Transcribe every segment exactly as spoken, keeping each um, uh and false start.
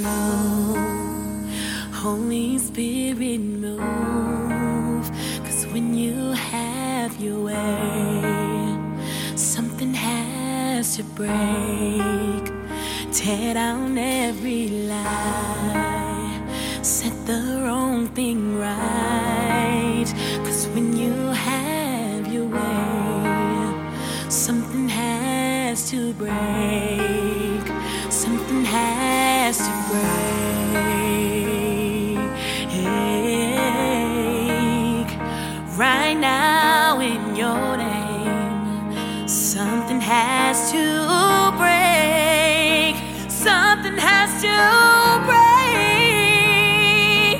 move, Holy Spirit move. 'Cause when you have your way, something has to break. Tear down every lie, set the wrong thing right. 'Cause when you have your way, something has to break. Something has to break. Right now in your name, something has to break. Something has to break.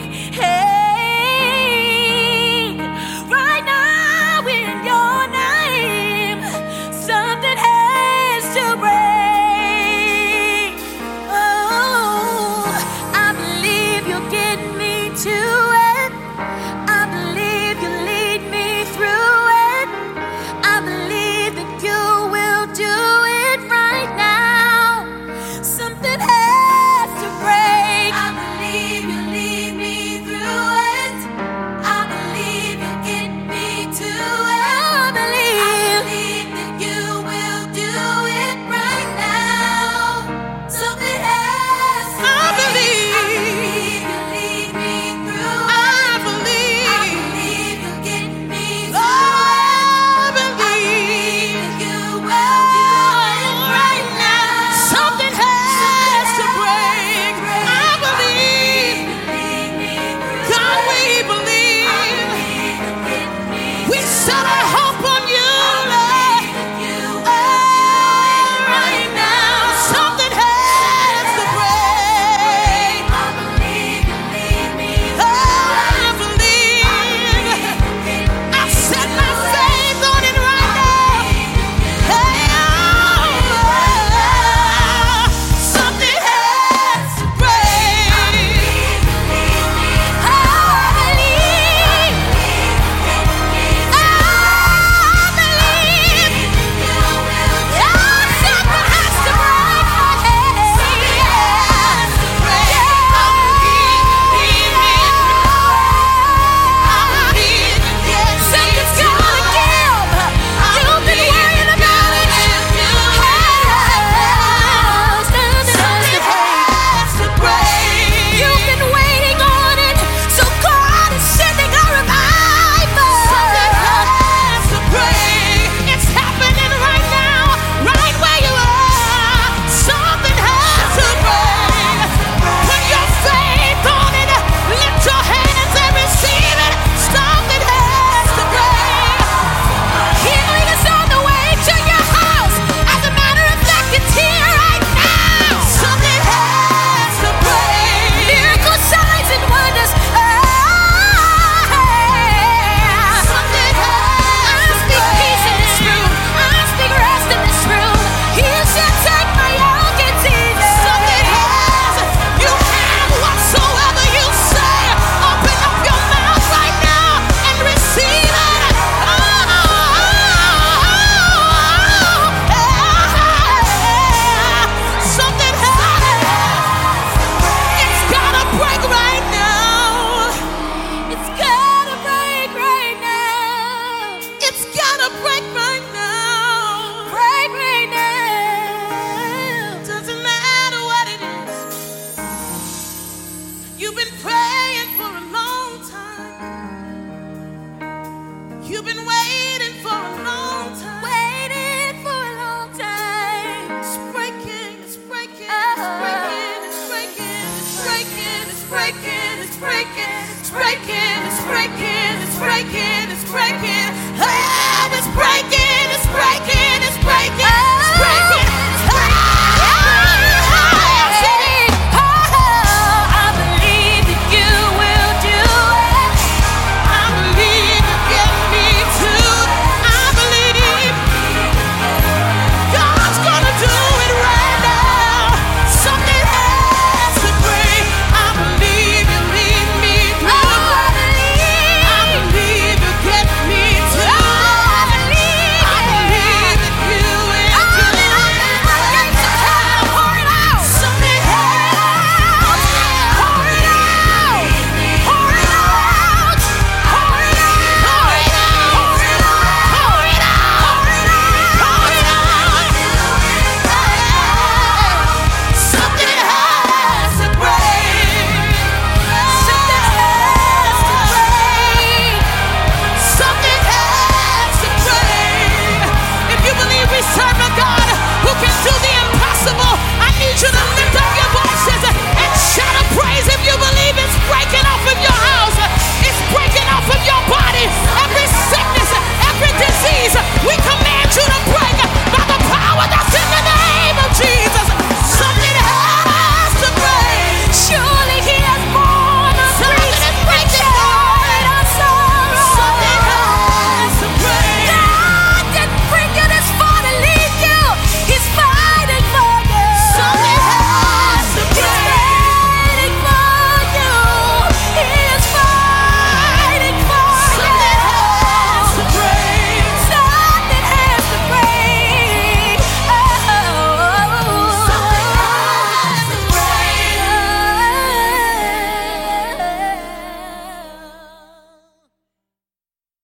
Hey, right now in your name, something has to break. Oh, I believe you'll get me to it. I believe you'll lead me through it. I believe that you will do it right now. Something has to break. I believe you'll lead me through it. I believe you'll get me to it. I believe, I believe that you will do it right now. Something has to break. I believe you'll lead me through it. I believe, I believe you'll get me through it. I believe that you will do it right now. Something has to break. I believe. God, we believe. We set our hope on you, Lord. Oh, right now, something has to break. I believe you lead me. Oh, I believe. I set my faith on it right now. Hey, oh, something has to break. I believe. I believe. I believe. Oh, something has to break. Something has to break. I believe. Something's gonna give. You've been worrying about it. Something has to break. You've been waiting on it, so God is sending a revival. Something has to break. It's happening right now, right where you are. Something has to break. Put your faith on it. Lift your hands and receive it. Something has to break. Healing is on the way to your house. As a matter of fact, it's here right now. Something has to break. Miracle signs and wonders. Oh, something has to break. I speak peace in this room. I speak rest in this room. You shall take my yoke, it's easy. Something has. You have whatsoever you say. Open up your mouth right now and receive it. Oh, something has. It's gotta break right now. It's gotta break right now. It's gotta break.